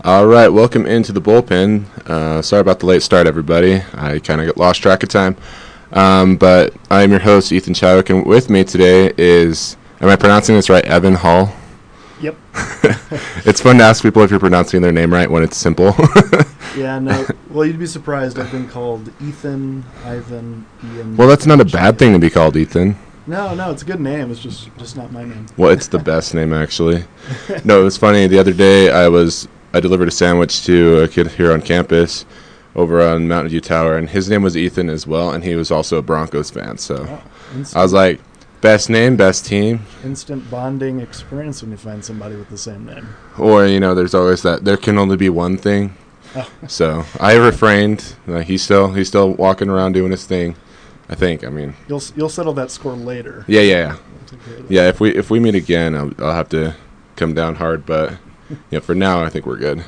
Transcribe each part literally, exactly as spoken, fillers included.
All right, welcome into the bullpen. Uh, sorry about the late start, everybody. I kind of got lost track of time. Um, but I am your host, Ethan Chadwick, and with me today is, am I pronouncing this right, Evan Hall? Yep. It's fun to ask people if you're pronouncing their name right when it's simple. Yeah, no. Well, you'd be surprised. I've been called Ethan, Ivan, Ian. Well, that's not a bad thing to be called Ethan. No, no, it's a good name. It's just just not my name. Well, it's the best name, actually. No, it was funny. The other day, I was I delivered a sandwich to a kid here on campus over on Mountain View Tower, and his name was Ethan as well, and he was also a Broncos fan. So Oh, I was like, best name, best team. instant bonding experience when you find somebody with the same name. Or, you know, there's always that there can only be one thing. Oh. So I refrained. Uh, he's still he's still walking around doing his thing, I think. I mean, You'll you'll settle that score later. yeah, yeah, yeah. We'll take care of that. Yeah, if we if we meet again, I'll, I'll have to come down hard. But yeah, for now, I think we're good.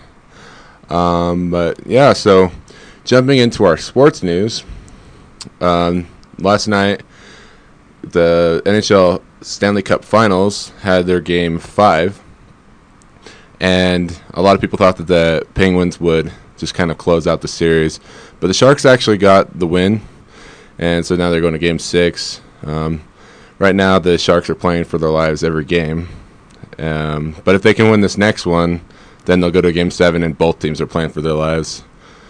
Um, but yeah, so jumping into our sports news, um, last night the N H L Stanley Cup Finals had their game five, and a lot of people thought that the Penguins would just kind of close out the series, but the Sharks actually got the win, and so now they're going to game six. Um, right now, the Sharks are playing for their lives every game, um, but if they can win this next one, then they'll go to game seven, and both teams are playing for their lives.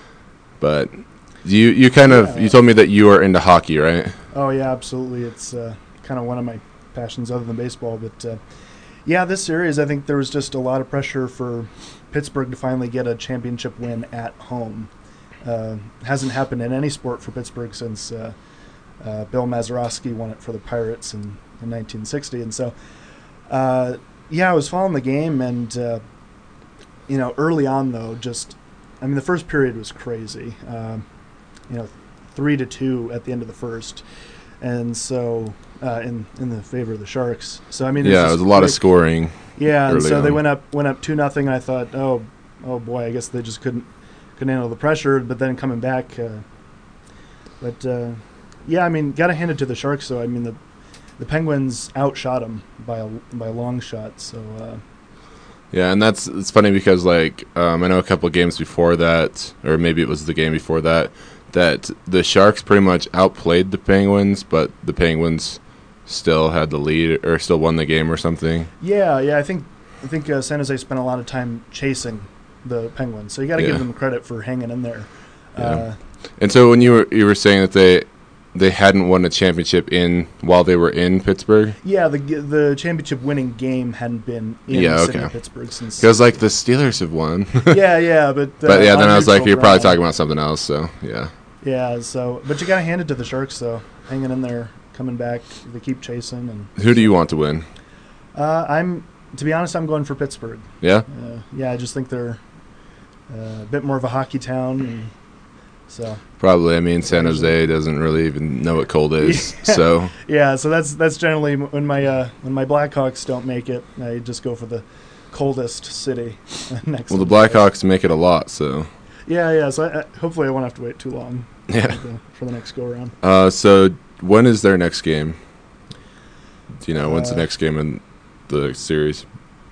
But you you kind of Yeah. you told me that you are into hockey, right? Oh yeah, absolutely. It's uh, kind of one of my passions other than baseball. But uh, yeah, this series, I think there was just a lot of pressure for Pittsburgh to finally get a championship win at home. Uh, hasn't happened in any sport for Pittsburgh since uh, uh, Bill Mazeroski won it for the Pirates in, in nineteen sixty. And so, uh, yeah, I was following the game, and uh, you know, early on though, just I mean, the first period was crazy. Um, you know, three to two at the end of the first, and so uh, in in the favor of the Sharks. So I mean, Yeah, it was a lot of quick. scoring. Yeah, and early so they on. went up went up two nothing. And I thought, oh, oh boy, I guess they just couldn't couldn't handle the pressure. But then coming back, uh, but uh, yeah, I mean, got to hand it to the Sharks. So I mean, the the Penguins outshot them by a by a long shot. So uh, Yeah, and that's it's funny because like um, I know a couple of games before that, or maybe it was the game before that, that the Sharks pretty much outplayed the Penguins, but the Penguins still had the lead or still won the game or something. yeah, yeah, I think I think uh, San Jose spent a lot of time chasing the Penguins. So you got to Yeah. give them credit for hanging in there. Yeah. Uh, And so when you were you were saying that they they hadn't won a championship in while they were in Pittsburgh, Yeah, the the championship winning game hadn't been in Yeah, the city okay. of Pittsburgh since. because like the Steelers have won. yeah, yeah, but uh, But yeah, then on I was like, neutral you're probably ground. talking about something else. So yeah, Yeah, so but you got to hand it to the Sharks though, hanging in there, coming back. They keep chasing, and who do you want to win? uh, I'm to be honest, I'm going for Pittsburgh. Yeah, Uh, yeah, I just think they're uh, a bit more of a hockey town, and so probably. I mean, San Jose doesn't really even know what cold is. Yeah. So yeah, so that's that's generally m- when my uh, when my Blackhawks don't make it, I just go for the coldest city next. well, the to Blackhawks make it a lot. So Yeah, yeah. So I, I, hopefully I won't have to wait too long yeah. for, the, for the next go around. Uh, so when is their next game? Do you know when's the Uh, next game in the series?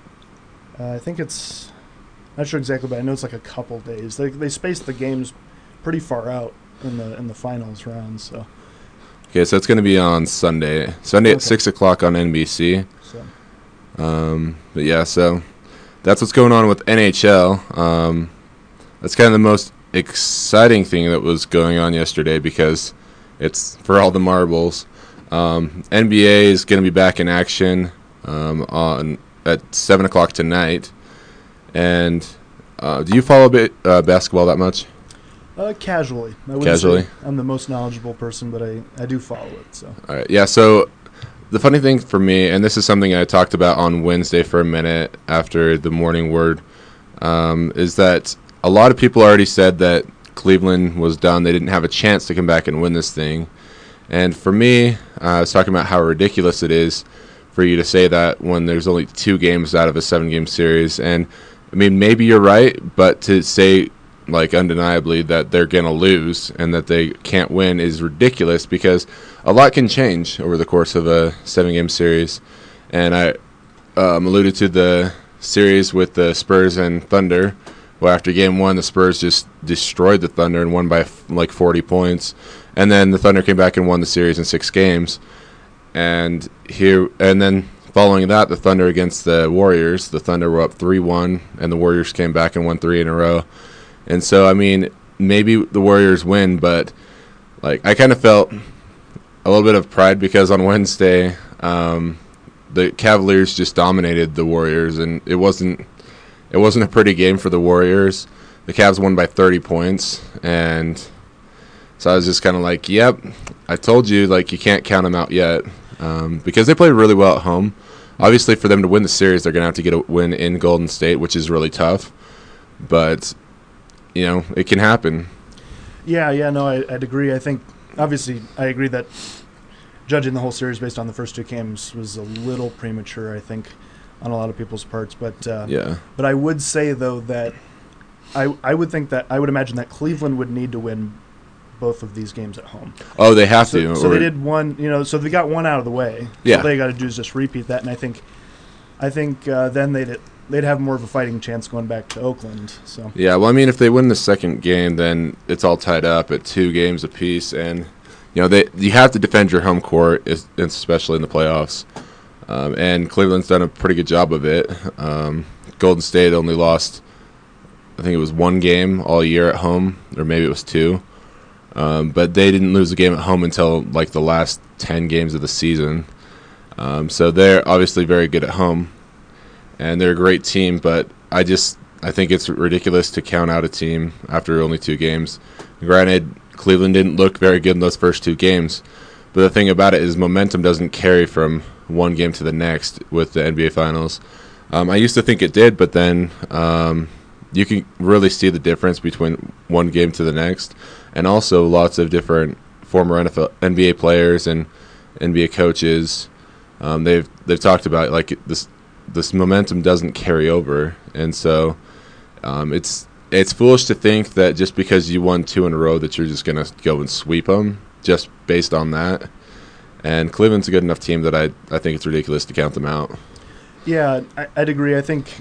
Uh, I think it's not sure exactly, but I know it's like a couple days. They they spaced the games pretty far out in the in the finals round. So Okay, so it's going to be on Sunday. Sunday at Okay. six o'clock on N B C. so Um, but yeah, so that's what's going on with N H L. Um, that's kind of the most exciting thing that was going on yesterday because it's for all the marbles. Um, N B A is going to be back in action um, on at seven o'clock tonight. And uh, do you follow bit, uh, basketball that much? uh, casually, I wouldn't Casually? say I'm the most knowledgeable person, but I, I do follow it. So All right. Yeah. So the funny thing for me, and this is something I talked about on Wednesday for a minute after the morning word, um, is that a lot of people already said that Cleveland was done. They didn't have a chance to come back and win this thing. And for me, uh, I was talking about how ridiculous it is for you to say that when there's only two games out of a seven-game series. And, I mean, maybe you're right, but to say, like, undeniably that they're going to lose and that they can't win is ridiculous because a lot can change over the course of a seven-game series. And I um, alluded to the series with the Spurs and Thunder well, after game one, the Spurs just destroyed the Thunder and won by like forty points. And then the Thunder came back and won the series in six games. And here, and then following that, the Thunder against the Warriors, the Thunder were up three one, and the Warriors came back and won three in a row. And so, I mean, maybe the Warriors win, but like I kind of felt a little bit of pride because on Wednesday, um, the Cavaliers just dominated the Warriors, and it wasn't it wasn't a pretty game for the Warriors. The Cavs won by thirty points, and so I was just kind of like, yep, I told you, like, you can't count them out yet, um, because they played really well at home. Obviously, for them to win the series, they're going to have to get a win in Golden State, which is really tough. But, you know, it can happen. Yeah, yeah, no, I, I'd agree. I think, obviously, I agree that judging the whole series based on the first two games was a little premature, I think, on a lot of people's parts. But uh, yeah. But I would say, though, that I I would think that, I would imagine that Cleveland would need to win both of these games at home. Oh, they have so, to. So or, they did one, you know, so they got one out of the way. Yeah. All they got to do is just repeat that, and I think I think uh, then they'd they'd have more of a fighting chance going back to Oakland. So yeah, well, I mean, if they win the second game, then it's all tied up at two games apiece, and you know they you have to defend your home court, especially in the playoffs. Um, and Cleveland's done a pretty good job of it. Um, Golden State only lost, I think it was one game all year at home, or maybe it was two. Um, but they didn't lose a game at home until like the last ten games of the season. Um, so they're obviously very good at home, and they're a great team. But I just I think it's ridiculous to count out a team after only two games. Granted, Cleveland didn't look very good in those first two games, but the thing about it is momentum doesn't carry from one game to the next with the N B A Finals. Um, I used to think it did, but then um, you can really see the difference between one game to the next. And also lots of different former N F L, N B A players and N B A coaches. Um, they've they've talked about like this this momentum doesn't carry over, and so um, it's it's foolish to think that just because you won two in a row that you're just gonna go and sweep them just based on that. And Cleveland's a good enough team that I I think it's ridiculous to count them out. Yeah, I, I'd agree. I think.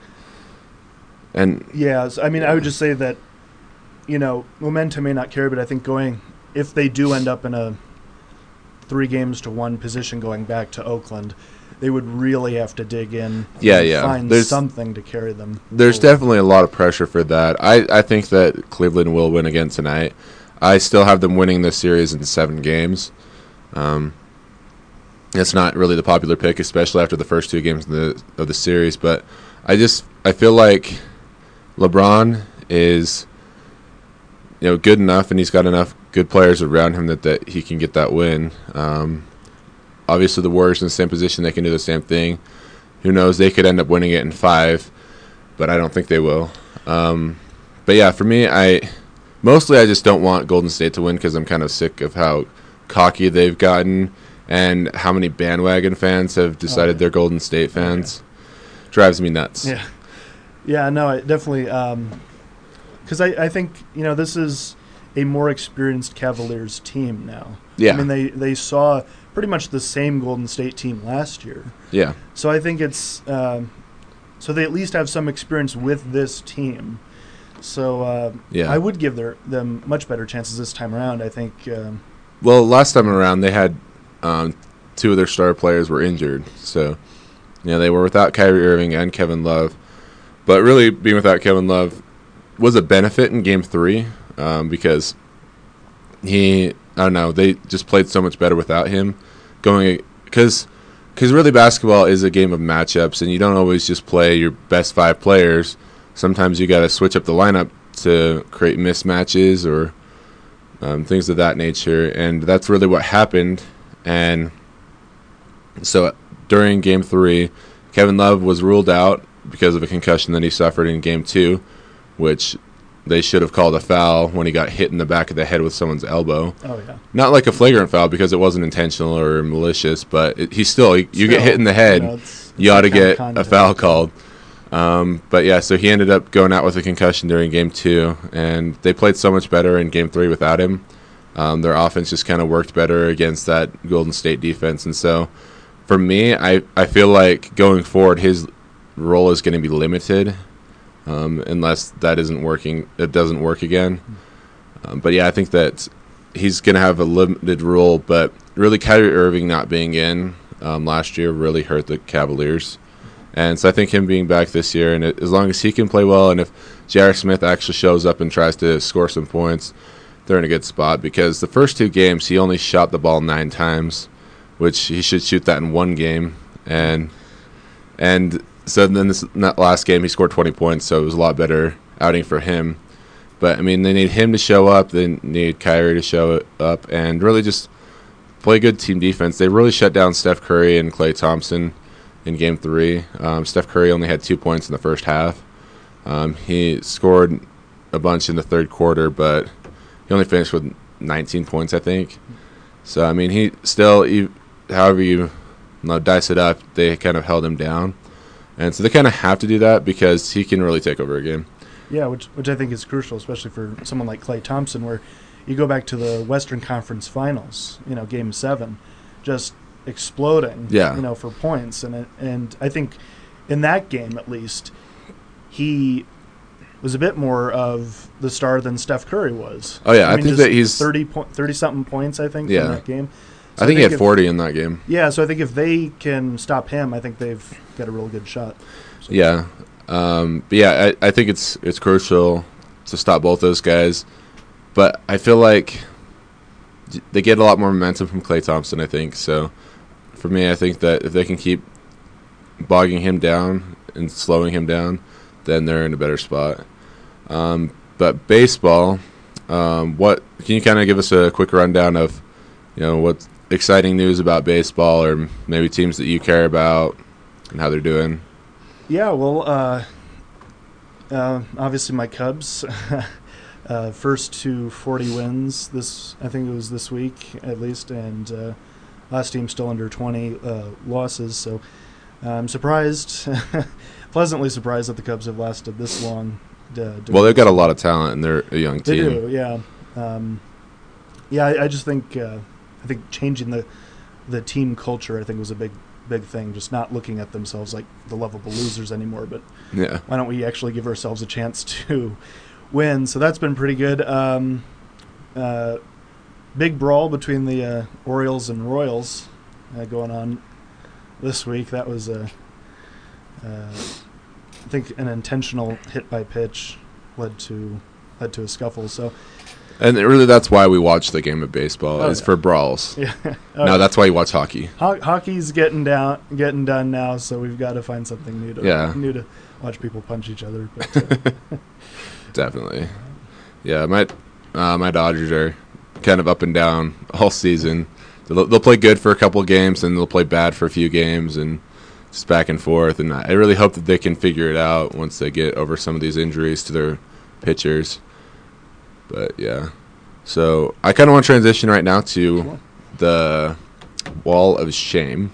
And yeah, I mean, I would just say that. You know, momentum may not carry, but I think going, if they do end up in a three games to one position going back to Oakland, they would really have to dig in yeah, and yeah. find there's, something to carry them. There's forward. definitely a lot of pressure for that. I, I think that Cleveland will win again tonight. I still have them winning this series in seven games. Um, it's not really the popular pick, especially after the first two games of the of the series, but I just I feel like LeBron is you know, good enough, and he's got enough good players around him that, that he can get that win. Um, obviously, the Warriors in the same position, they can do the same thing. Who knows? They could end up winning it in five, but I don't think they will. Um, but yeah, for me, I mostly I just don't want Golden State to win because I'm kind of sick of how cocky they've gotten and how many bandwagon fans have decided oh, yeah. they're Golden State fans. Oh, yeah. Drives me nuts. Yeah, yeah, no, it definitely. Um, Because I, I think, you know, this is a more experienced Cavaliers team now. Yeah. I mean, they, they saw pretty much the same Golden State team last year. Yeah. So I think it's um, – so they at least have some experience with this team. So uh, yeah. I would give their them much better chances this time around, I think. Um, well, last time around they had um, two of their star players were injured. So, you know, they were without Kyrie Irving and Kevin Love. But really being without Kevin Love – was a benefit in game three um, because he, I don't know, they just played so much better without him. Going because because really basketball is a game of matchups, and you don't always just play your best five players. Sometimes you got to switch up the lineup to create mismatches or um, things of that nature, and that's really what happened. And so during game three, Kevin Love was ruled out because of a concussion that he suffered in game two, which they should have called a foul when he got hit in the back of the head with someone's elbow. Oh, yeah. Not like a flagrant foul because it wasn't intentional or malicious, but it, he still, you still, get hit in the head, you know, it's, it's you ought to get contact. a foul called. Um, but, yeah, so he ended up going out with a concussion during game two, and they played so much better in game three without him. Um, their offense just kind of worked better against that Golden State defense. And so, for me, I, I feel like going forward, his role is going to be limited. um, unless that isn't working. It doesn't work again. Um, but yeah, I think that he's going to have a limited role. But really, Kyrie Irving not being in um, last year really hurt the Cavaliers. And so I think him being back this year, and it, as long as he can play well, and if J R. Smith actually shows up and tries to score some points, they're in a good spot. Because the first two games, he only shot the ball nine times, which he should shoot that in one game. And and so then this that last game, he scored twenty points, so it was a lot better outing for him. But, I mean, they need him to show up. They need Kyrie to show up and really just play good team defense. They really shut down Steph Curry and Klay Thompson in game three. Um, Steph Curry only had two points in the first half. Um, he scored a bunch in the third quarter, but he only finished with nineteen points, I think. So, I mean, he still, he, however you, you know, dice it up, they kind of held him down. And so they kind of have to do that because he can really take over a game. Yeah, which which I think is crucial, especially for someone like Klay Thompson, where you go back to the Western Conference Finals, you know, Game Seven, just exploding, yeah. you know, for points, and it, and I think in that game at least, he was a bit more of the star than Steph Curry was. Oh yeah, I, I mean, think that he's thirty po- thirty something points. I think yeah. in that game. I So think, I think he had if, forty in that game. Yeah, so I think if they can stop him, I think they've got a real good shot. So. Yeah. Um, but yeah, I, I think it's it's crucial to stop both those guys. But I feel like they get a lot more momentum from Klay Thompson, I think. So for me, I think that if they can keep bogging him down and slowing him down, then they're in a better spot. Um, but baseball, um, what can you kind of give us a quick rundown of, you know, what's exciting news about baseball or maybe teams that you care about and how they're doing? Yeah, well, uh, uh, obviously my Cubs, uh, first to forty wins this, I think it was this week at least, and uh, last team still under twenty uh, losses. So I'm surprised, pleasantly surprised that the Cubs have lasted this long. Uh, well, they've got a lot of talent, and they're a young team. They do, yeah. Um, yeah, I, I just think uh, I think changing the the team culture, I think, was a big. big thing, just not looking at themselves like the lovable losers anymore, but yeah. why don't we actually give ourselves a chance to win? So that's been pretty good. Um, uh, big brawl between the uh, Orioles and Royals uh, going on this week. That was, a, uh, I think, an intentional hit by pitch led to led to a scuffle. So. And really, that's why we watch the game of baseball, oh, is yeah. for brawls. Yeah. Oh, no, that's why you watch hockey. Ho- hockey's getting down, getting done now, so we've got to find something new to yeah. new to watch people punch each other. But, uh, definitely, yeah. My uh, my Dodgers are kind of up and down all season. They'll, they'll play good for a couple of games, and they'll play bad for a few games, and just back and forth. And I really hope that they can figure it out once they get over some of these injuries to their pitchers. But, yeah. So, I kind of want to transition right now to sure. the Wall of Shame.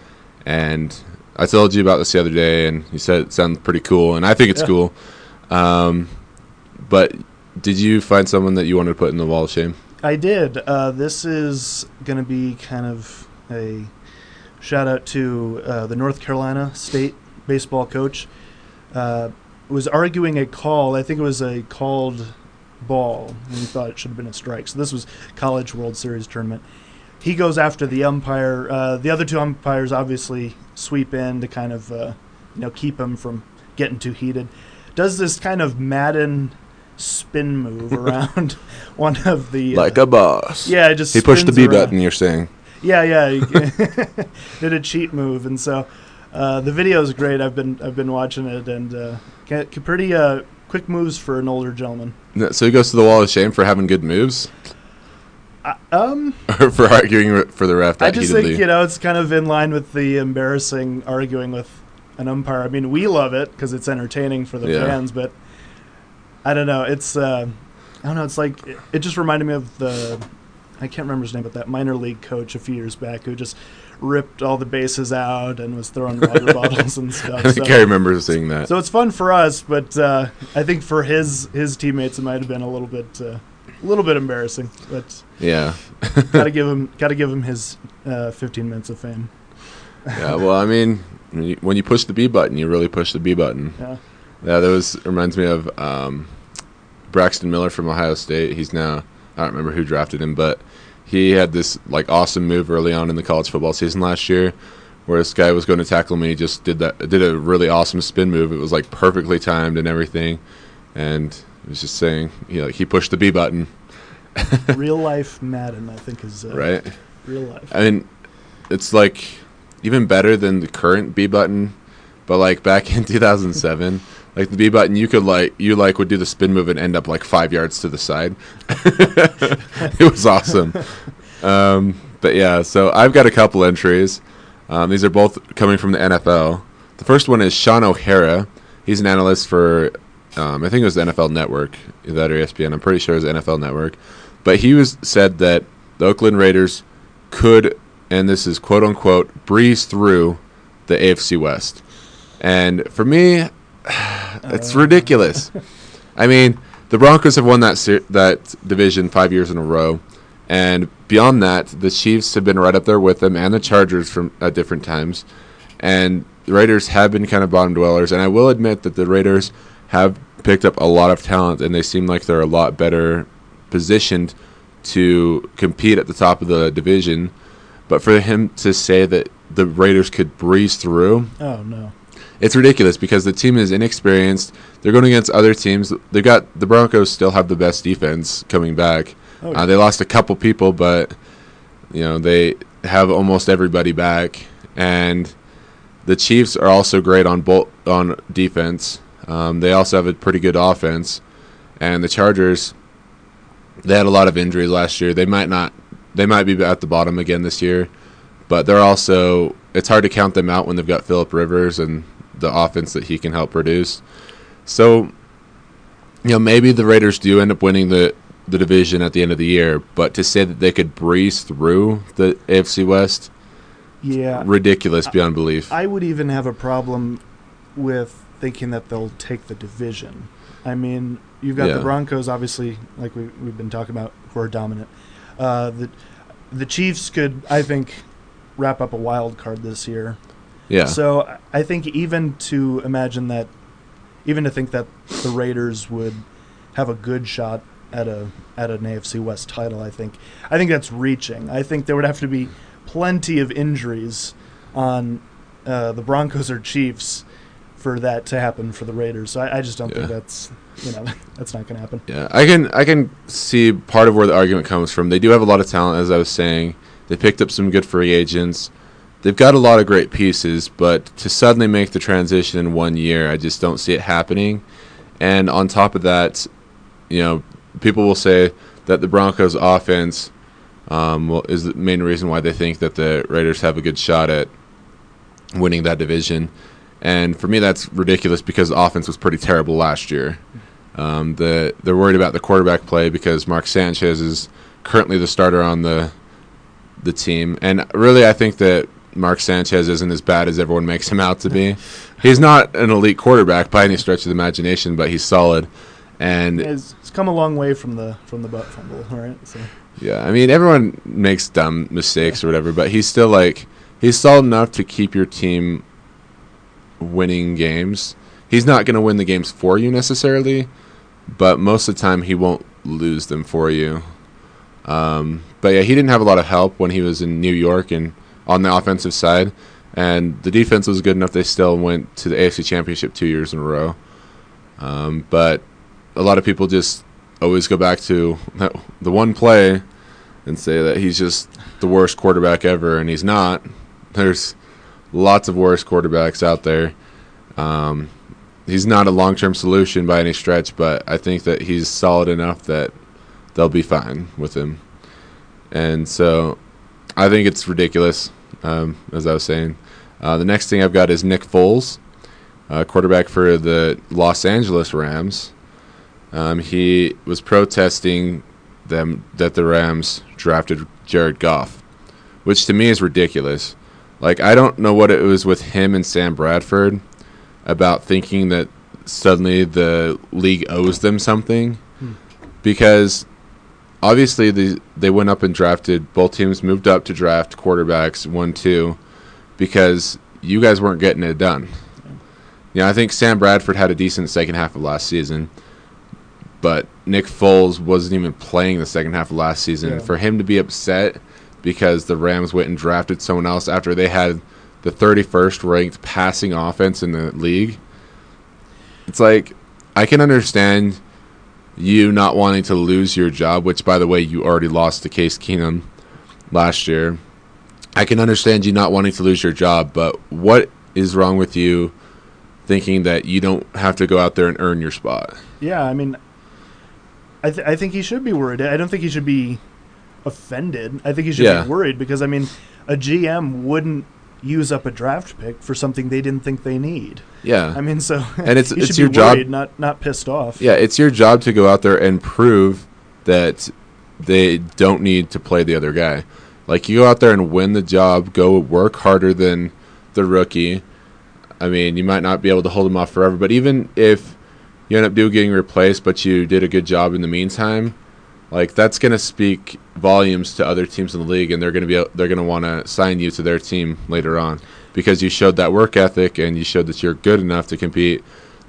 And I told you about this the other day, and you said it sounded pretty cool, and I think it's yeah. cool. Um, but did you find someone that you wanted to put in the Wall of Shame? I did. Uh, this is going to be kind of a shout-out to uh, the North Carolina State baseball coach. Uh, was arguing a call. I think it was a called ball, and he thought it should have been a strike. So this was College World Series tournament. He goes after the umpire. Uh, the other two umpires obviously sweep in to kind of uh, you know keep him from getting too heated. Does this kind of Madden spin move around one of the uh, like a boss. Yeah, just he pushed the B around. button. You're saying? Yeah, yeah. He did a cheat move, and so uh, the video is great. I've been I've been watching it, and uh, pretty uh, quick moves for an older gentleman. So he goes to the Wall of Shame for having good moves? Uh, um, or for arguing for the ref that I just heatedly? think, you know, it's kind of in line with the embarrassing arguing with an umpire. I mean, we love it because it's entertaining for the yeah. fans, but I don't know. It's, uh, I don't know, it's like, it, it just reminded me of the, I can't remember his name, but that minor league coach a few years back who just ripped all the bases out and was throwing water bottles and stuff. I think so, I remember seeing that. So it's fun for us, but uh, I think for his his teammates it might have been a little bit uh, a little bit embarrassing. But yeah, gotta give him gotta give him his uh, fifteen minutes of fame. Yeah, well, I mean, when you, when you push the B button, you really push the B button. Yeah. Yeah, that was reminds me of um, Braxton Miller from Ohio State. He's now I don't remember who drafted him, but he had this like awesome move early on in the college football season last year, where this guy was going to tackle him and he just did that did a really awesome spin move. It was like perfectly timed and everything, and it was just saying, you know, he pushed the B button. Real life Madden, I think, is uh, right. Real life. I mean, it's like even better than the current B button, but like back in two thousand seven, like the B button, you could like you like would do the spin move and end up like five yards to the side. It was awesome. Um, but yeah, so I've got a couple entries. Um, these are both coming from the N F L. The first one is Sean O'Hara. He's an analyst for, um, I think it was the N F L Network, that or E S P N. I'm pretty sure it was N F L Network. But he was said that the Oakland Raiders could, and this is quote unquote, breeze through the A F C West. And for me, it's uh. ridiculous. I mean, the Broncos have won that ser- that division five years in a row. And beyond that, the Chiefs have been right up there with them, and the Chargers from at different times. And the Raiders have been kind of bottom dwellers. And I will admit that the Raiders have picked up a lot of talent, and they seem like they're a lot better positioned to compete at the top of the division. But for him to say that the Raiders could breeze through, oh no, it's ridiculous because the team is inexperienced. They're going against other teams. They got the Broncos still have the best defense coming back. Oh, yeah. Uh, they lost a couple people, but you know they have almost everybody back, and the Chiefs are also great on both on defense. Um, they also have a pretty good offense, and the Chargers, they had a lot of injuries last year. They might not, they might be at the bottom again this year, but they're also. It's hard to count them out when they've got Phillip Rivers and the offense that he can help produce. So, you know, maybe the Raiders do end up winning the. the division at the end of the year, but to say that they could breeze through the A F C West, yeah, ridiculous beyond belief. I would even have a problem with thinking that they'll take the division. I mean, you've got yeah. the Broncos, obviously, like we, we've been talking about, who are dominant. Uh, the the Chiefs could, I think, wrap up a wild card this year. Yeah. So I think even to imagine that, even to think that the Raiders would have a good shot at a at an A F C West title, I think I think that's reaching. I think there would have to be plenty of injuries on uh, the Broncos or Chiefs for that to happen for the Raiders. So I, I just don't yeah. think that's you know that's not going to happen. Yeah, I can I can see part of where the argument comes from. They do have a lot of talent, as I was saying. They picked up some good free agents. They've got a lot of great pieces, but to suddenly make the transition in one year, I just don't see it happening. And on top of that, you know. People will say that the Broncos' offense um, will, is the main reason why they think that the Raiders have a good shot at winning that division. And for me, that's ridiculous because the offense was pretty terrible last year. Um, the, they're worried about the quarterback play because Mark Sanchez is currently the starter on the the team. And really, I think that Mark Sanchez isn't as bad as everyone makes him out to be. He's not an elite quarterback by any stretch of the imagination, but he's solid. And it's, it's come a long way from the from the butt fumble, all right? So. Yeah, I mean, everyone makes dumb mistakes or whatever, but he's still like he's solid enough to keep your team winning games. He's not going to win the games for you necessarily, but most of the time he won't lose them for you. Um, but yeah, he didn't have a lot of help when he was in New York and on the offensive side, and the defense was good enough. They still went to the A F C Championship two years in a row, um, but. A lot of people just always go back to that, the one play and say that he's just the worst quarterback ever, and he's not. There's lots of worse quarterbacks out there. Um, he's not a long-term solution by any stretch, but I think that he's solid enough that they'll be fine with him. And so I think it's ridiculous, um, as I was saying. Uh, the next thing I've got is Nick Foles, uh, quarterback for the Los Angeles Rams. Um, he was protesting them that the Rams drafted Jared Goff, which to me is ridiculous. Like, I don't know what it was with him and Sam Bradford about thinking that suddenly the league owes them something, hmm. because obviously the, they went up and drafted, both teams moved up to draft quarterbacks, one, two, because you guys weren't getting it done. You you know, I think Sam Bradford had a decent second half of last season, but Nick Foles wasn't even playing the second half of last season. Yeah. For him to be upset because the Rams went and drafted someone else after they had the thirty-first ranked passing offense in the league, it's like, I can understand you not wanting to lose your job, which, by the way, you already lost to Case Keenum last year. I can understand you not wanting to lose your job, but what is wrong with you thinking that you don't have to go out there and earn your spot? Yeah, I mean, I, th- I think he should be worried. I don't think he should be offended. I think he should Yeah. be worried because, I mean, a G M wouldn't use up a draft pick for something they didn't think they need. Yeah. I mean, so And it's he it's should your be job. worried, not not pissed off. Yeah, it's your job to go out there and prove that they don't need to play the other guy. Like, you go out there and win the job, go work harder than the rookie. I mean, you might not be able to hold him off forever, but even if you end up do getting replaced, but you did a good job in the meantime, like, that's going to speak volumes to other teams in the league, and they're going to be they're going to want to sign you to their team later on because you showed that work ethic and you showed that you're good enough to compete.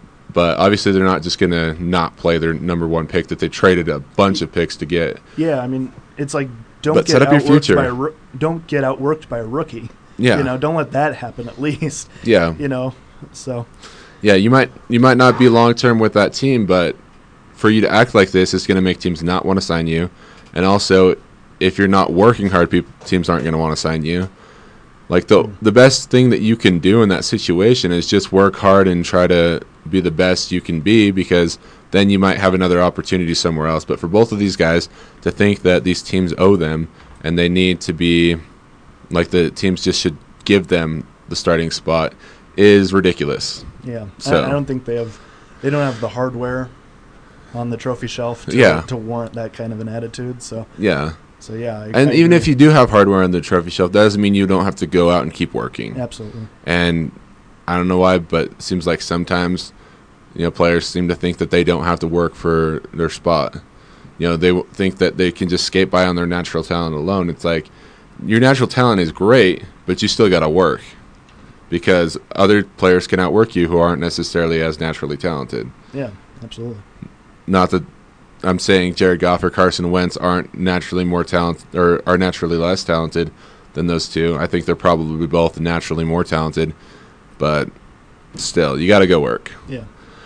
But obviously, they're not just going to not play their number one pick that they traded a bunch of picks to get. Yeah, I mean, it's like don't But get set up your outworked future. by a roo- don't get outworked by a rookie. Yeah, You know, don't let that happen at least. yeah, You know, so yeah. You might you might not be long term with that team, but for you to act like this is going to make teams not want to sign you, and also if you're not working hard, people teams aren't going to want to sign you. Like the the best thing that you can do in that situation is just work hard and try to be the best you can be, because then you might have another opportunity somewhere else. But for both of these guys to think that these teams owe them and they need to be like the teams just should give them the starting spot is ridiculous. yeah, So- I, I don't think they have they don't have the hardware on the trophy shelf to, Yeah. to warrant that kind of an attitude. So Yeah. so yeah, I, And I even agree. if you do have hardware on the trophy shelf, that doesn't mean you don't have to go out and keep working. absolutely. And I don't know why, but it seems like sometimes, you know, players seem to think that they don't have to work for their spot. You know, they w- think that they can just skate by on their natural talent alone. It's like, your natural talent is great, but you still got to work, because other players can outwork you who aren't necessarily as naturally talented. Yeah, absolutely. Not that I'm saying Jared Goff or Carson Wentz aren't naturally more talented or are naturally less talented than those two. I think they're probably both naturally more talented, but still, you got to go work. Yeah.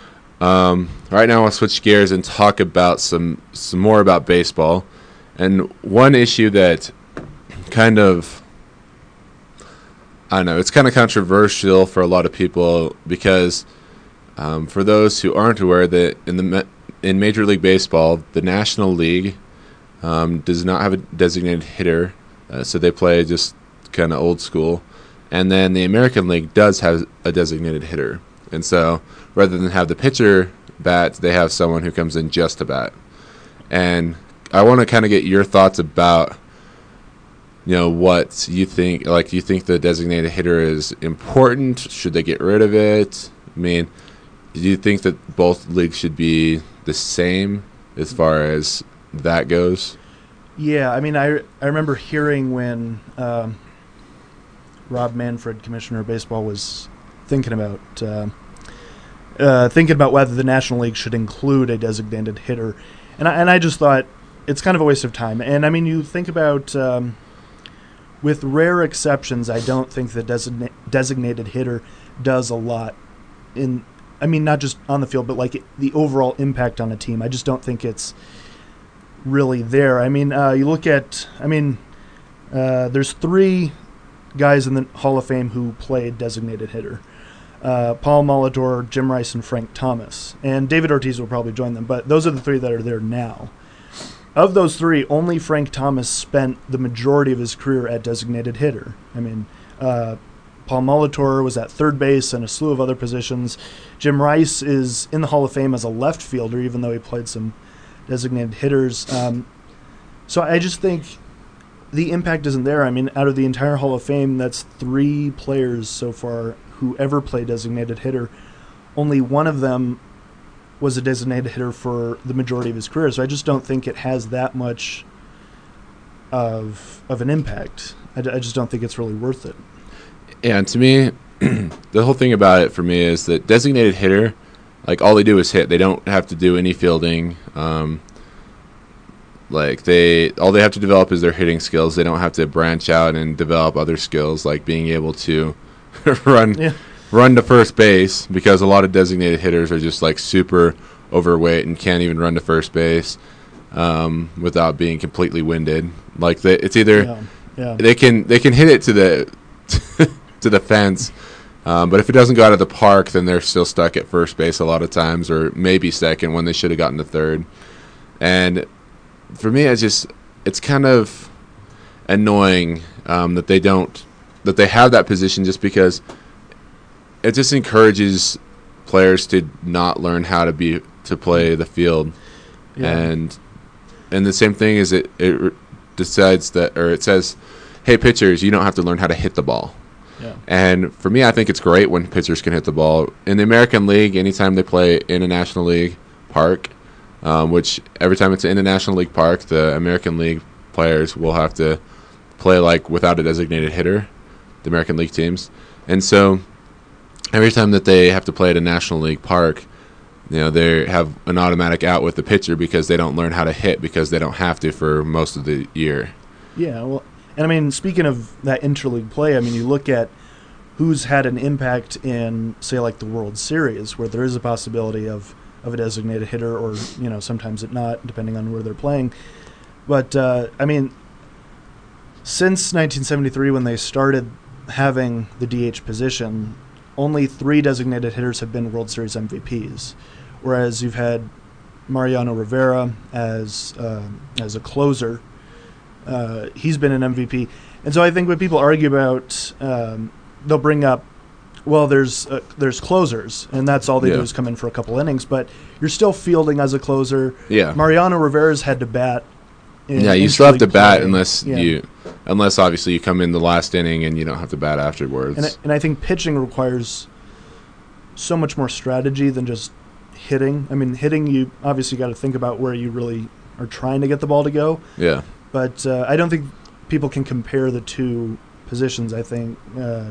Um, right now, I'll switch gears and talk about some some more about baseball. And one issue that kind of, I don't know, it's kind of controversial for a lot of people, because um, for those who aren't aware, that in the ma- in Major League Baseball, the National League um, does not have a designated hitter, uh, so they play just kind of old school. And then the American League does have a designated hitter. And so rather than have the pitcher bat, they have someone who comes in just to bat. And I want to kind of get your thoughts about, you know, what you think. Like, do you think the designated hitter is important? Should they get rid of it? I mean, do you think that both leagues should be the same as far as that goes? Yeah, I mean, I, I remember hearing when um, Rob Manfred, Commissioner of Baseball, was thinking about uh, uh, thinking about whether the National League should include a designated hitter, and I, and I just thought it's kind of a waste of time. And I mean, you think about, um, with rare exceptions, I don't think the designa- designated hitter does a lot in. I mean, not just on the field, but like the overall impact on a team. I just don't think it's really there. I mean, uh, you look at, I mean, uh, there's three guys in the Hall of Fame who played designated hitter. Uh, Paul Molitor, Jim Rice, and Frank Thomas. And David Ortiz will probably join them, but those are the three that are there now. Of those three, only Frank Thomas spent the majority of his career at designated hitter. I mean, uh, Paul Molitor was at third base and a slew of other positions. Jim Rice is in the Hall of Fame as a left fielder, even though he played some designated hitters. Um, so I just think the impact isn't there. I mean, out of the entire Hall of Fame, that's three players so far who ever played designated hitter. Only one of them was a designated hitter for the majority of his career. So I just don't think it has that much of of an impact. I, d- I just don't think it's really worth it. Yeah, and to me, the whole thing about it for me is that designated hitter, like all they do is hit. They don't have to do any fielding. Um, like they, all they have to develop is their hitting skills. They don't have to branch out and develop other skills like being able to run, Yeah. run to first base, because a lot of designated hitters are just like super overweight and can't even run to first base um, without being completely winded. Like they, it's either Yeah. Yeah. they can they can hit it to the to the fence, um, but if it doesn't go out of the park, then they're still stuck at first base a lot of times, or maybe second when they should have gotten to third. And for me, it's just it's kind of annoying um, that they don't that they have that position, just because it just encourages players to not learn how to be to play the field. Yeah. And and the same thing is it it decides that, or it says, hey, pitchers, you don't have to learn how to hit the ball. Yeah. And for me, I think it's great when pitchers can hit the ball. In the American League, anytime they play in a National League park, um, which every time it's in a National League park, the American League players will have to play like without a designated hitter, the American League teams. And so every time that they have to play at a National League park, you know, they have an automatic out with the pitcher because they don't learn how to hit, because they don't have to for most of the year. Yeah, well, and I mean, speaking of that interleague play, I mean, you look at who's had an impact in, say, like the World Series, where there is a possibility of, of a designated hitter, or, you know, sometimes it not, depending on where they're playing. But, uh, I mean, since nineteen seventy-three, when they started having the D H position, only three designated hitters have been World Series M V Ps, whereas you've had Mariano Rivera as uh, as a closer. Uh, he's been an M V P. And so I think when people argue about, um, they'll bring up, well, there's uh, there's closers, and that's all they Yeah. do is come in for a couple innings, but you're still fielding as a closer. Yeah. Mariano Rivera's had to bat. in Yeah, you still have to interleague bat play. unless Yeah. you, unless obviously you come in the last inning and you don't have to bat afterwards. And I, and I think pitching requires so much more strategy than just hitting. I mean, hitting, you obviously got to think about where you really are trying to get the ball to go. yeah, But uh, I don't think people can compare the two positions. I think uh,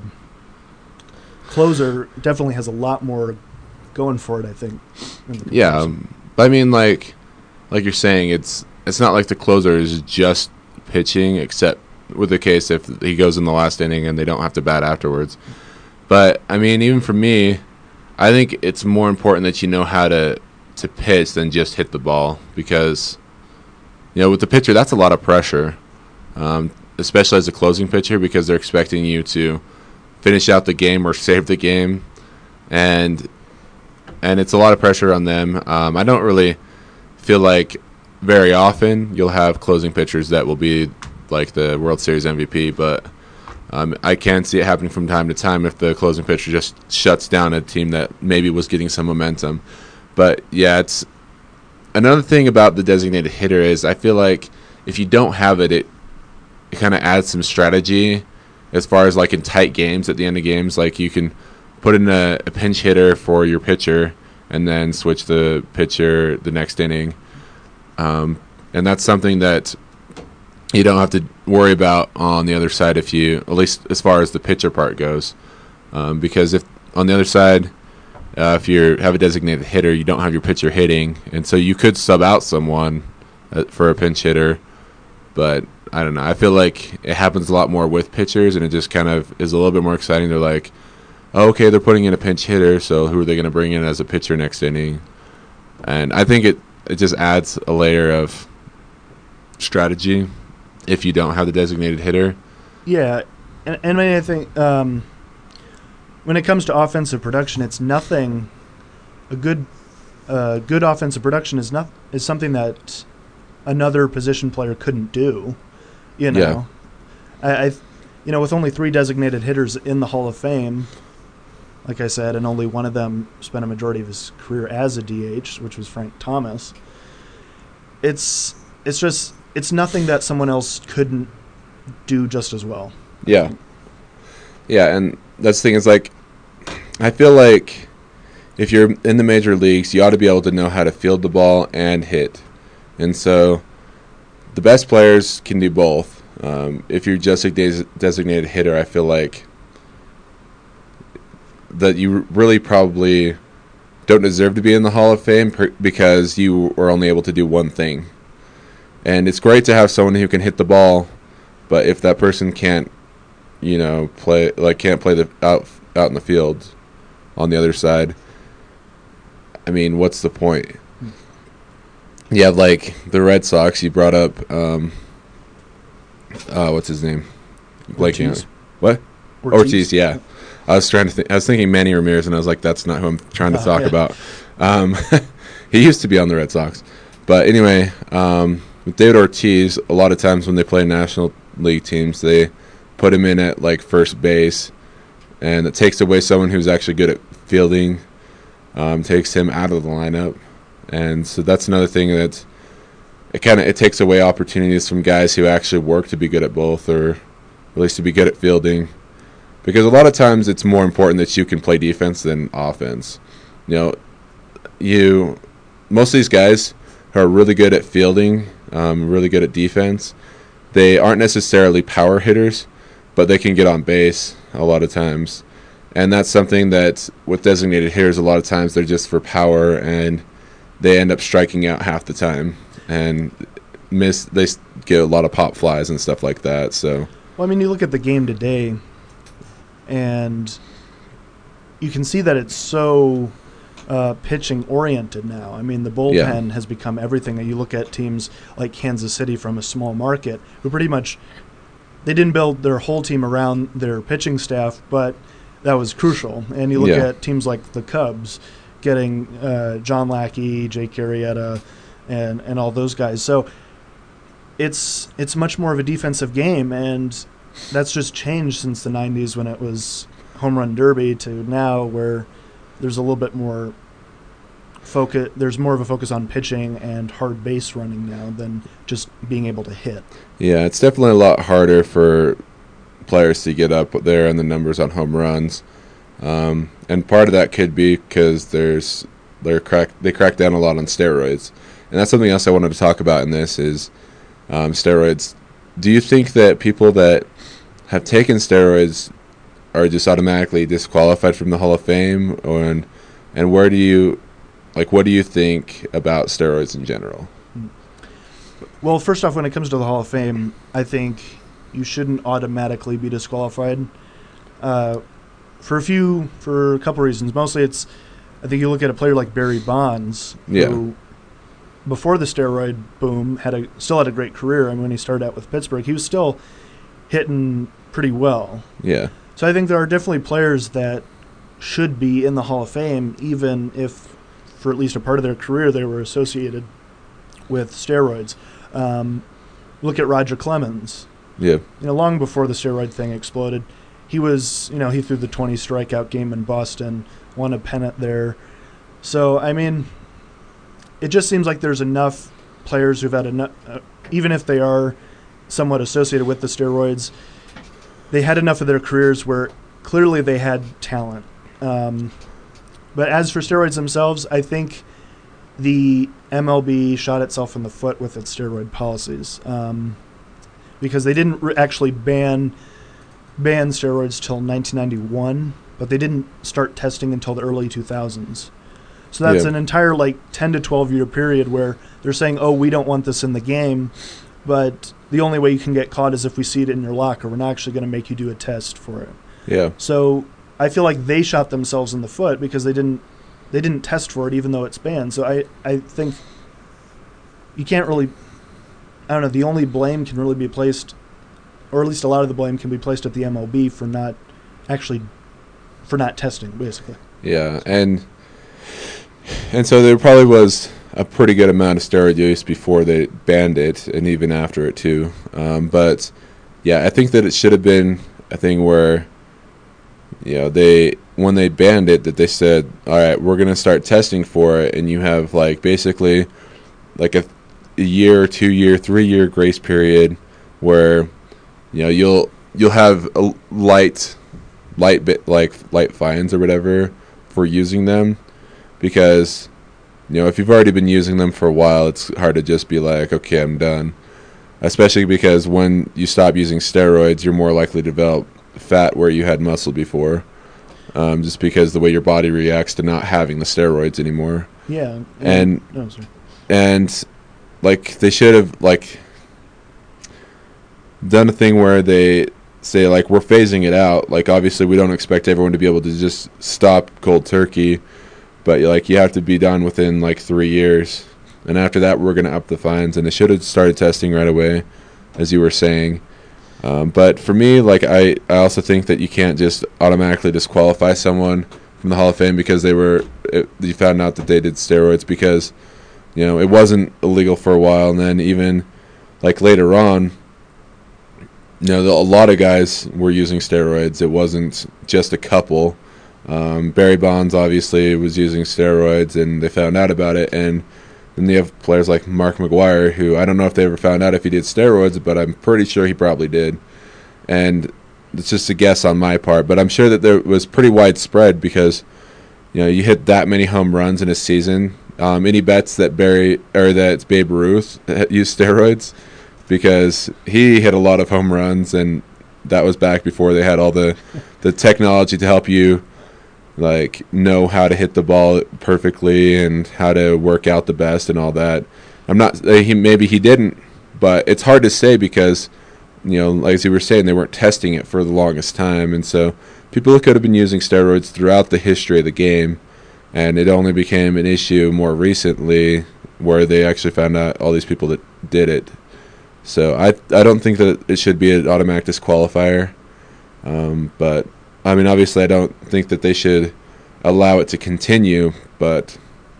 closer definitely has a lot more going for it, I think. in the yeah. comparison. Um, but I mean, like, like you're saying, it's it's not like the closer is just pitching, except with the case if he goes in the last inning and they don't have to bat afterwards. But I mean, even for me, I think it's more important that you know how to to pitch than just hit the ball, because you know, with the pitcher, that's a lot of pressure, um, especially as a closing pitcher, because they're expecting you to finish out the game or save the game, and and it's a lot of pressure on them. Um, I don't really feel like very often you'll have closing pitchers that will be like the World Series M V P, but um, I can see it happening from time to time if the closing pitcher just shuts down a team that maybe was getting some momentum. But yeah, it's another thing about the designated hitter is I feel like if you don't have it, it, it kind of adds some strategy as far as like in tight games at the end of games. Like you can put in a, a pinch hitter for your pitcher and then switch the pitcher the next inning. Um, and that's something that you don't have to worry about on the other side if you, at least as far as the pitcher part goes. Um, because if on the other side, Uh, if you have a designated hitter, you don't have your pitcher hitting, and so you could sub out someone uh, for a pinch hitter. But I don't know. I feel like it happens a lot more with pitchers, and it just kind of is a little bit more exciting. They're like, oh, okay, they're putting in a pinch hitter, so who are they going to bring in as a pitcher next inning? And I think it, it just adds a layer of strategy if you don't have the designated hitter. Yeah, and, and I think um, when it comes to offensive production, it's nothing. A good, uh, good offensive production is not is something that another position player couldn't do. You know, Yeah. I, I, you know, with only three designated hitters in the Hall of Fame, like I said, and only one of them spent a majority of his career as a D H, which was Frank Thomas. It's it's just it's nothing that someone else couldn't do just as well. Yeah. Yeah, and that's the thing is, like, I feel like if you're in the major leagues, you ought to be able to know how to field the ball and hit. And so the best players can do both. Um, if you're just a des- designated hitter, I feel like that you really probably don't deserve to be in the Hall of Fame per, because you were only able to do one thing. And it's great to have someone who can hit the ball, but if that person can't, you know, play like can't play the out out in the field on the other side, I mean, what's the point? You have like the Red Sox. You brought up, um, uh, what's his name? Blanking Ortiz. out. What? Ortiz. Ortiz. Yeah, I was trying to. Think, I was thinking Manny Ramirez, and I was like, that's not who I'm trying to Uh, talk yeah. about. Um, he used to be on the Red Sox, but anyway, um, with David Ortiz, a lot of times when they play National League teams, they put him in at like first base, and it takes away someone who's actually good at fielding, um, takes him out of the lineup, and so that's another thing that it kind of it takes away opportunities from guys who actually work to be good at both, or at least to be good at fielding, because a lot of times it's more important that you can play defense than offense. You know, you most of these guys who are really good at fielding, um, really good at defense, they aren't necessarily power hitters, but they can get on base a lot of times. And that's something that with designated hitters, a lot of times they're just for power, and they end up striking out half the time and miss. They get a lot of pop flies and stuff like that. So, Well, I mean, you look at the game today, and you can see that it's so uh, pitching oriented now. I mean, the bullpen Yeah. has become everything. You look at teams like Kansas City from a small market, who pretty much they didn't build their whole team around their pitching staff, but that was crucial. And you look Yeah. at teams like the Cubs getting uh, John Lackey, Jake Arrieta, and and all those guys. So it's it's much more of a defensive game, and that's just changed since the nineties when it was home run derby to now where there's a little bit more focus. There's more of a focus on pitching and hard base running now than just being able to hit. yeah, it's definitely a lot harder for players to get up there in the numbers on home runs, um, and part of that could be because there's they're crack they crack down a lot on steroids, and that's something else I wanted to talk about in this is um, steroids. Do you think that people that have taken steroids are just automatically disqualified from the Hall of Fame, or and, and where do you like what do you think about steroids in general? Well, first off, when it comes to the Hall of Fame, I think you shouldn't automatically be disqualified uh, for a few, for a couple reasons. Mostly it's, I think you look at a player like Barry Bonds, Yeah. who before the steroid boom had a still had a great career. I mean, when he started out with Pittsburgh, he was still hitting pretty well. Yeah, So I think there are definitely players that should be in the Hall of Fame, even if for at least a part of their career they were associated with steroids. Um, look at Roger Clemens. yeah, You know, long before the steroid thing exploded, he was, you know, he threw the twenty strikeout game in Boston, won a pennant there. So, I mean, it just seems like there's enough players who've had enough, uh, even if they are somewhat associated with the steroids, they had enough of their careers where clearly they had talent. Um, but as for steroids themselves, I think the M L B shot itself in the foot with its steroid policies. Um, because they didn't re- actually ban ban steroids till nineteen ninety-one, but they didn't start testing until the early two thousands. So that's Yeah. an entire like ten to twelve year period where they're saying, "Oh, we don't want this in the game," but the only way you can get caught is if we see it in your locker. We're not actually going to make you do a test for it. yeah, So I feel like they shot themselves in the foot because they didn't they didn't test for it even though it's banned. So I, I think you can't really I don't know, the only blame can really be placed, or at least a lot of the blame can be placed at the M L B for not actually for not testing, basically. yeah, and and so there probably was a pretty good amount of steroid use before they banned it, and even after it too. Um, but yeah, I think that it should have been a thing where, you know, they when they banned it, that they said, all right, we're gonna start testing for it, and you have like basically like a, a year, two year, three year grace period where, you know, you'll you'll have a light light bit like light fines or whatever for using them, because, you know, if you've already been using them for a while, it's hard to just be like, okay, I'm done. Especially because when you stop using steroids, you're more likely to develop fat where you had muscle before. um, just because the way your body reacts to not having the steroids anymore. Yeah. And no, sorry. and like they should have like done a thing where they say like we're phasing it out. Like obviously we don't expect everyone to be able to just stop cold turkey, but like you have to be done within like three years. And after that, we're going to up the fines. And they should have started testing right away, as you were saying. Um, but for me, like I, I also think that you can't just automatically disqualify someone from the Hall of Fame because they were it, you found out that they did steroids, because you know it wasn't illegal for a while, and then even like later on, you know, the, a lot of guys were using steroids. It wasn't just a couple. Um, Barry Bonds obviously was using steroids, and they found out about it. And then you have players like Mark McGwire, who I don't know if they ever found out if he did steroids, but I'm pretty sure he probably did. And it's just a guess on my part, but I'm sure that there was pretty widespread because, you know, you hit that many home runs in a season. Um, any bets that Barry or that Babe Ruth used steroids? Because he hit a lot of home runs, and that was back before they had all the the technology to help you like know how to hit the ball perfectly and how to work out the best and all that. I'm not he maybe he didn't, but it's hard to say because, you know, like as you were saying, they weren't testing it for the longest time, and so people could have been using steroids throughout the history of the game, and it only became an issue more recently where they actually found out all these people that did it. So I I don't think that it should be an automatic disqualifier, um, but I mean, obviously, I don't think that they should allow it to continue, but,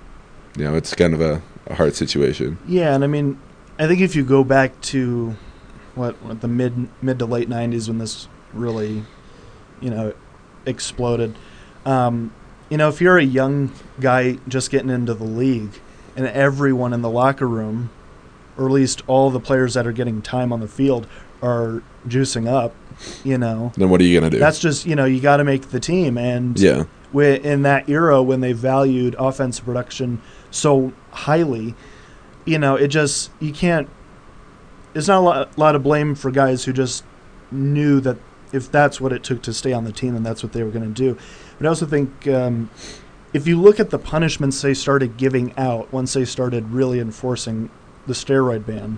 you know, it's kind of a, a hard situation. Yeah, and I mean, I think if you go back to, what, what the mid mid to late nineties when this really, you know, exploded, um, you know, if you're a young guy just getting into the league and everyone in the locker room, or at least all the players that are getting time on the field, are juicing up, you know, then what are you going to do? That's just, you know, you got to make the team. And yeah. in that era when they valued offensive production so highly, you know, it just, you can't, it's not a lot, lot of blame for guys who just knew that if that's what it took to stay on the team, then that's what they were going to do. But I also think um, if you look at the punishments they started giving out once they started really enforcing the steroid ban,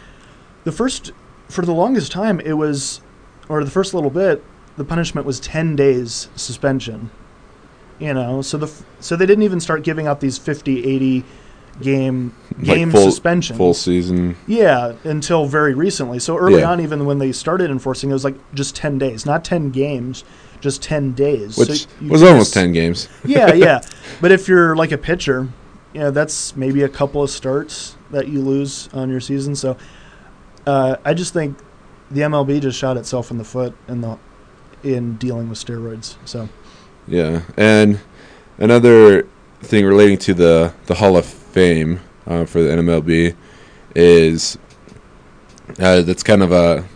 the first, for the longest time, it was, or the first little bit, the punishment was ten days suspension. You know, so the so they didn't even start giving out these fifty, eighty game game like full, suspensions. Full season. Yeah, until very recently. So early yeah. on, even when they started enforcing, it was like just ten days, not ten games, just ten days. Which so was almost ten games. yeah, yeah. But if you're like a pitcher, you know, that's maybe a couple of starts that you lose on your season. So uh, I just think the M L B just shot itself in the foot in the in dealing with steroids. So yeah, and another thing relating to the the Hall of Fame uh, for the M L B is uh, that's kind of a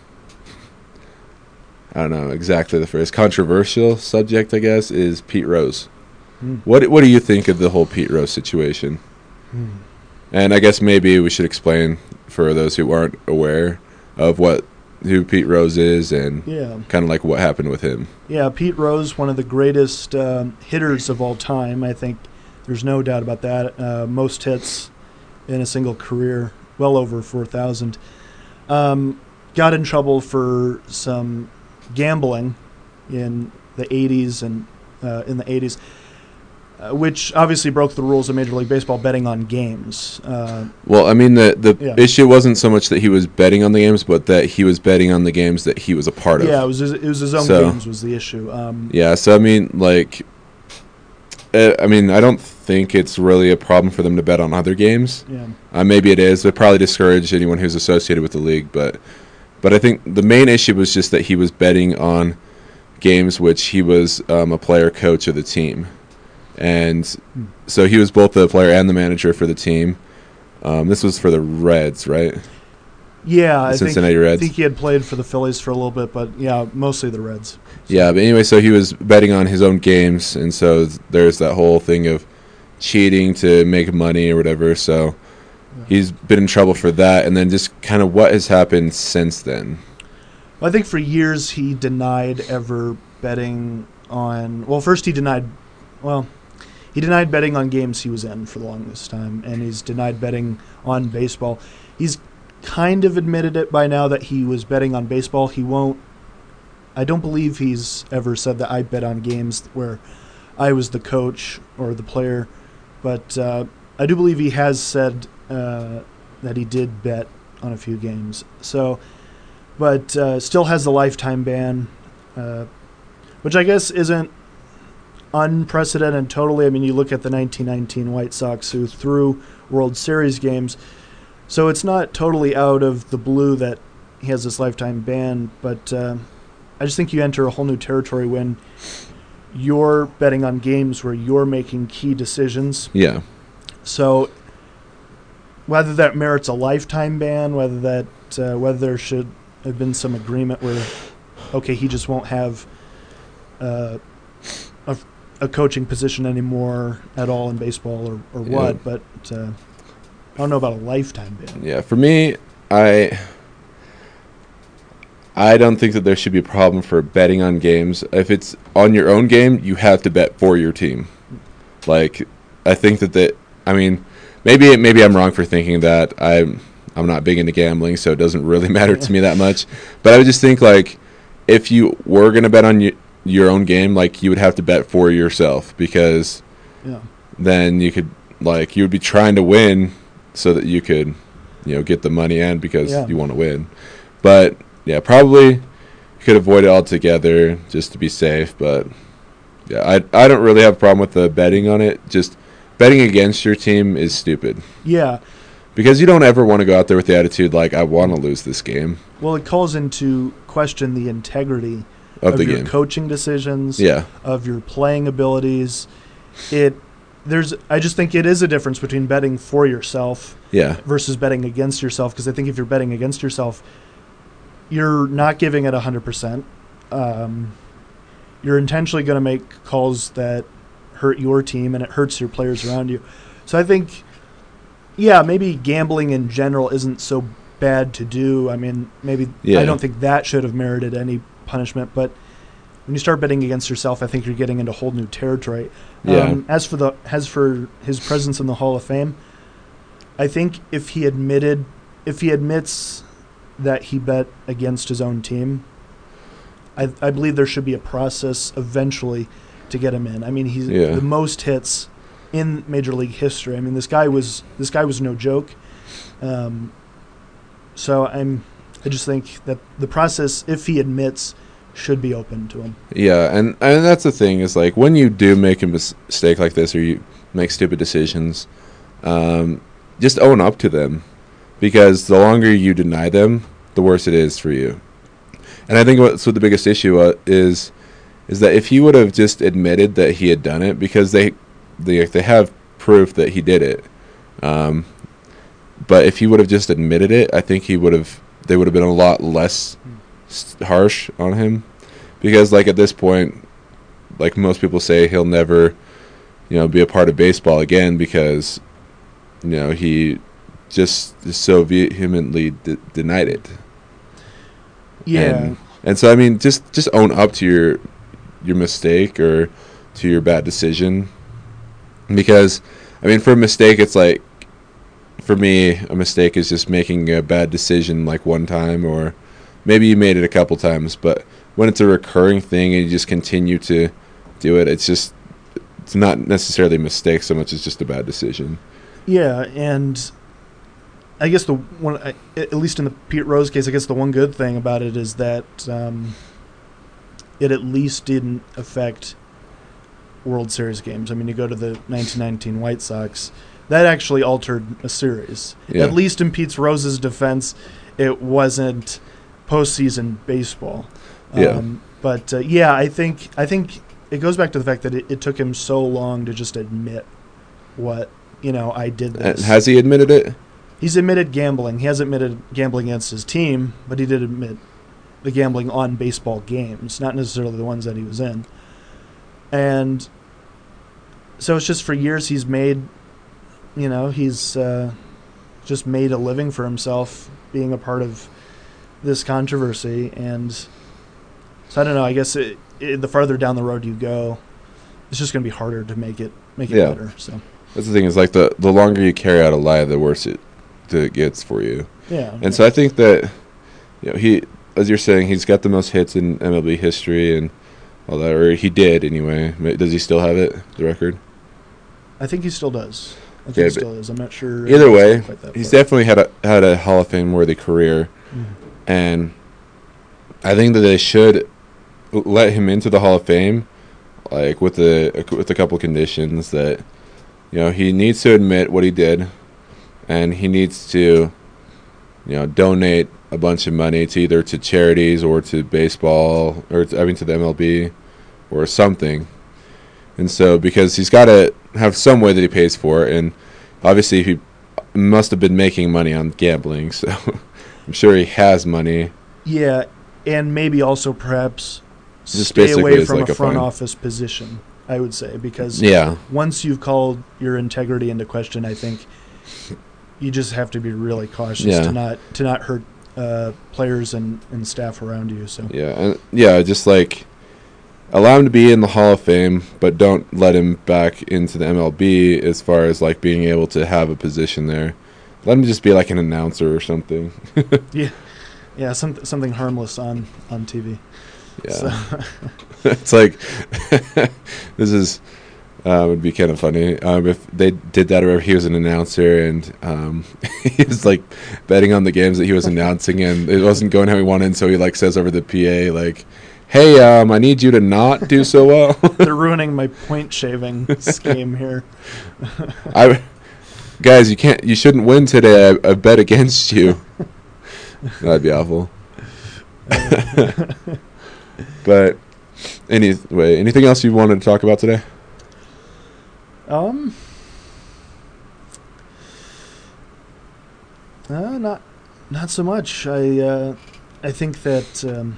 I don't know exactly the phrase controversial subject, I guess, is Pete Rose. Hmm. What what do you think of the whole Pete Rose situation? Hmm. And I guess maybe we should explain for those who aren't aware of what who Pete Rose is and yeah. kind of like what happened with him. Yeah, Pete Rose, one of the greatest um, hitters of all time. I think there's no doubt about that. Uh, most hits in a single career, well over four thousand. Um, got in trouble for some gambling in the eighties and uh, in the eighties. Uh, which obviously broke the rules of Major League Baseball, betting on games. Uh, well, I mean, the the yeah. issue wasn't so much that he was betting on the games, but that he was betting on the games that he was a part of. Yeah, it was his, it was his own so, games was the issue. Um, yeah, so I mean, like, uh, I mean, I don't think it's really a problem for them to bet on other games. Yeah. Uh, maybe it is. It probably discourage anyone who's associated with the league, but but I think the main issue was just that he was betting on games which he was um, a player coach of the team. And so he was both the player and the manager for the team. Um, this was for the Reds, right? Yeah, the I Cincinnati think, Reds. I think he had played for the Phillies for a little bit, but yeah, mostly the Reds. So. Yeah, but anyway, so he was betting on his own games, and so there's that whole thing of cheating to make money or whatever. So yeah. he's been in trouble for that, and then just kind of what has happened since then. Well, I think for years he denied ever betting on. Well, first he denied. Well, he denied betting on games he was in for the longest time, and he's denied betting on baseball. He's kind of admitted it by now that he was betting on baseball. He won't. I don't believe he's ever said that I bet on games where I was the coach or the player, but uh, I do believe he has said uh, that he did bet on a few games. So, but uh, still has the lifetime ban, uh, which I guess isn't unprecedented totally. I mean, you look at the nineteen nineteen White Sox who threw World Series games, so it's not totally out of the blue that he has this lifetime ban, but uh, I just think you enter a whole new territory when you're betting on games where you're making key decisions. Yeah. So whether that merits a lifetime ban, whether that uh, whether there should have been some agreement where, okay, he just won't have uh, a, a coaching position anymore at all in baseball, or, or yeah. what, but uh, I don't know about a lifetime ban. Yeah, for me, I I don't think that there should be a problem for betting on games. If it's on your own game, you have to bet for your team. Like, I think that that I mean, maybe maybe I'm wrong for thinking that. I'm I'm not big into gambling, so it doesn't really matter to me that much. But I would just think, like, if you were going to bet on y- your own game, like, you would have to bet for yourself, because yeah. then you could, like, you would be trying to win so that you could, you know, get the money in because yeah. you want to win. But yeah, probably you could avoid it altogether just to be safe. But yeah, I I don't really have a problem with the betting on it. Just betting against your team is stupid. Yeah. Because you don't ever want to go out there with the attitude like, I want to lose this game. Well, it calls into question the integrity of, of the your game. coaching decisions, yeah. of your playing abilities. It there's I just think it is a difference between betting for yourself yeah. versus betting against yourself, because I think if you're betting against yourself, you're not giving it one hundred percent. Um, you're intentionally going to make calls that hurt your team, and it hurts your players around you. So I think, yeah, maybe gambling in general isn't so bad to do. I mean, maybe yeah. I don't think that should have merited any punishment, but when you start betting against yourself, I think you're getting into a whole new territory. Yeah. Um, as for the as for his presence in the Hall of Fame, I think if he admitted, if he admits that he bet against his own team, I, I believe there should be a process eventually to get him in. I mean, he's yeah. the most hits in Major League history. I mean, this guy was this guy was no joke. Um, so I'm I just think that the process, if he admits, should be open to him. Yeah, and, and that's the thing is, like, when you do make a mistake like this, or you make stupid decisions, um, just own up to them, because the longer you deny them, the worse it is for you. And I think what's what the biggest issue uh, is is that if he would have just admitted that he had done it, because they they they have proof that he did it, um, but if he would have just admitted it, I think he would have they would have been a lot less harsh on him, because, like, at this point, like most people say, he'll never, you know, be a part of baseball again, because, you know, he just so vehemently de- denied it. Yeah. And, and so I mean, just just own up to your your mistake or to your bad decision, because I mean, for a mistake, it's like, for me, a mistake is just making a bad decision like one time, or maybe you made it a couple times, but when it's a recurring thing and you just continue to do it, it's just, it's not necessarily a mistake so much as just a bad decision. Yeah, and I guess the one, at least in the Pete Rose case, I guess the one good thing about it is that um, it at least didn't affect World Series games. I mean, you go to the nineteen nineteen White Sox, that actually altered a series. Yeah. At least in Pete Rose's defense, it wasn't postseason baseball. Yeah. Um, but uh, yeah, I think I think it goes back to the fact that it, it took him so long to just admit what, you know, I did this. And has he admitted it? He's admitted gambling. He hasn't admitted gambling against his team, but he did admit the gambling on baseball games, not necessarily the ones that he was in. And so it's just, for years he's made, you know, he's uh, just made a living for himself being a part of this controversy. And so I don't know, I guess it, i the farther down the road you go, it's just going to be harder to make it make it Yeah. better. So That's the thing is like the the longer you carry out a lie, the worse it, it gets for you. yeah, And so I think that, you know, he, as you're saying, he's got the most hits in M L B history and all that, or he did anyway. Does he still have it, the record? I think he still does. I think Yeah, he but still is. I'm not sure. Either if way, it's quite that he's far. definitely had a had a Hall of Fame worthy career, Mhm. and I think that they should let him into the Hall of Fame, like with the with a couple conditions that, you know, he needs to admit what he did, and he needs to, you know, donate a bunch of money to either to charities or to baseball or to, I mean to the M L B or something. And so because he's got to have some way that he pays for it, and obviously he must have been making money on gambling, so I'm sure he has money. Yeah, and maybe also perhaps Just stay basically away it's from like a a front fine. office position, I would say, because Yeah. once you've called your integrity into question, I think you just have to be really cautious Yeah. to not to not hurt uh, players and, and staff around you. So Yeah, and yeah, just like allow him to be in the Hall of Fame, but don't let him back into the M L B as far as like being able to have a position there. Let him just be like an announcer or something. yeah, yeah, some, something harmless on, on T V. Yeah. So, It's like this is uh, would be kind of funny um, if they did that, or if he was an announcer and um, he was like betting on the games that he was announcing, and it wasn't going how he wanted, so he like says over the P A like, "Hey, um, I need you to not do so well." they're ruining my point shaving scheme here. I, guys, you can't, you shouldn't win today. I, I bet against you. That'd be awful. But anyway, anything else you wanted to talk about today? Um, uh, not not so much. I uh, I think that um,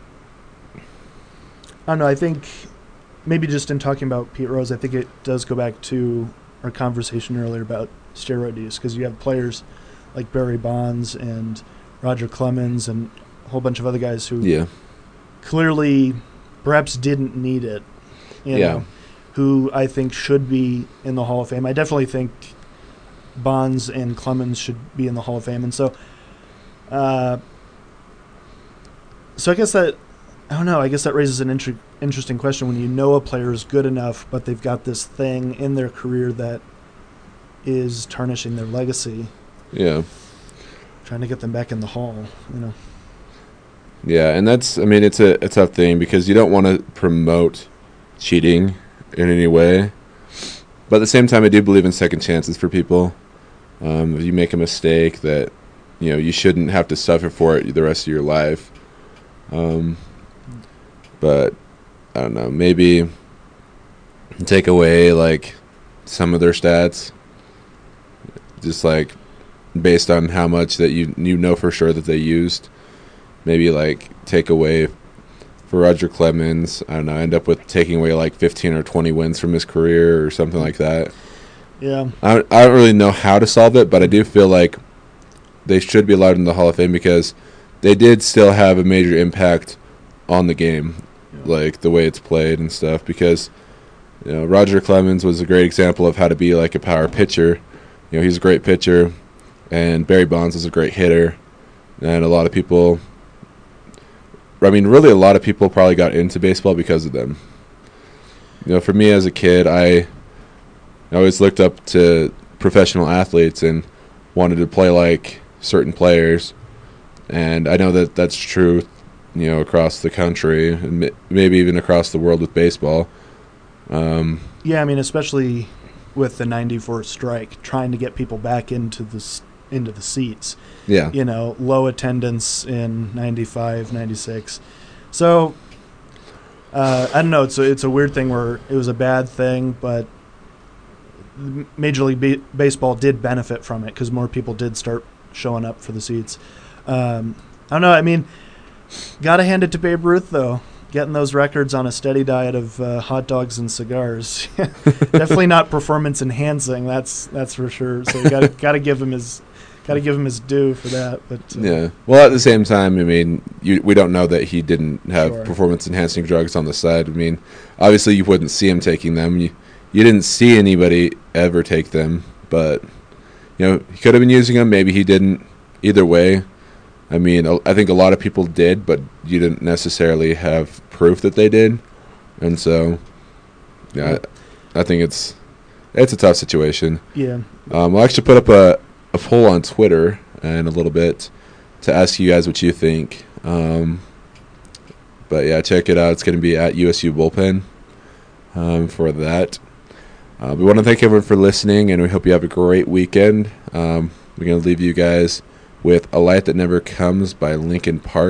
I don't know. I think maybe just in talking about Pete Rose, I think it does go back to our conversation earlier about steroid use, because you have players like Barry Bonds and Roger Clemens and a whole bunch of other guys who Yeah. clearly perhaps didn't need it, you Yeah. know, who I think should be in the Hall of Fame. I definitely think Bonds and Clemens should be in the Hall of Fame. And so, uh, so I guess that, I don't know, I guess that raises an inter- interesting question when you know a player is good enough, but they've got this thing in their career that is tarnishing their legacy, Yeah. trying to get them back in the Hall, you know. Yeah, and that's, I mean, it's a, a tough thing because you don't want to promote cheating in any way. But at the same time, I do believe in second chances for people. Um, if you make a mistake that, you know, you shouldn't have to suffer for it the rest of your life. Um, but, I don't know, maybe take away, like, some of their stats. Just, like, based on how much that you you know for sure that they used. Maybe, like, take away for Roger Clemens, I don't know, end up with taking away, like, fifteen or twenty wins from his career or something like that. Yeah. I don't, I don't really know how to solve it, but I do feel like they should be allowed in the Hall of Fame because they did still have a major impact on the game, Yeah. like, the way it's played and stuff, because, you know, Roger Clemens was a great example of how to be, like, a power pitcher. You know, he's a great pitcher, and Barry Bonds was a great hitter, and a lot of people... I mean, really, a lot of people probably got into baseball because of them. You know, for me as a kid, I, I always looked up to professional athletes and wanted to play like certain players. And I know that that's true, you know, across the country and maybe even across the world with baseball. Um, Yeah, I mean, especially with the ninety-four strike, trying to get people back into the s- into the seats. yeah. You know, low attendance in ninety-five, ninety-six. So, uh, I don't know. It's a, it's a weird thing where it was a bad thing, but Major League Be- Baseball did benefit from it because more people did start showing up for the seats. Um, I don't know. I mean, got to hand it to Babe Ruth, though. Getting those records on a steady diet of uh, hot dogs and cigars. Definitely not performance enhancing, that's that's for sure. So you got got to give him his got to give him his due for that. But uh, yeah. Well, at the same time, I mean, you, we don't know that he didn't have Sure. performance-enhancing drugs on the side. I mean, obviously you wouldn't see him taking them. You, you didn't see anybody ever take them, but you know he could have been using them. Maybe he didn't. Either way, I mean, a- I think a lot of people did, but you didn't necessarily have proof that they did, and so yeah, I, I think it's it's a tough situation. yeah, Um, I'll actually put up a, a poll on Twitter in a little bit to ask you guys what you think. Um, but yeah, check it out. It's going to be at U S U Bullpen um, for that. Uh, we want to thank everyone for listening, and we hope you have a great weekend. Um, we're going to leave you guys with A Light That Never Comes by Linkin Park.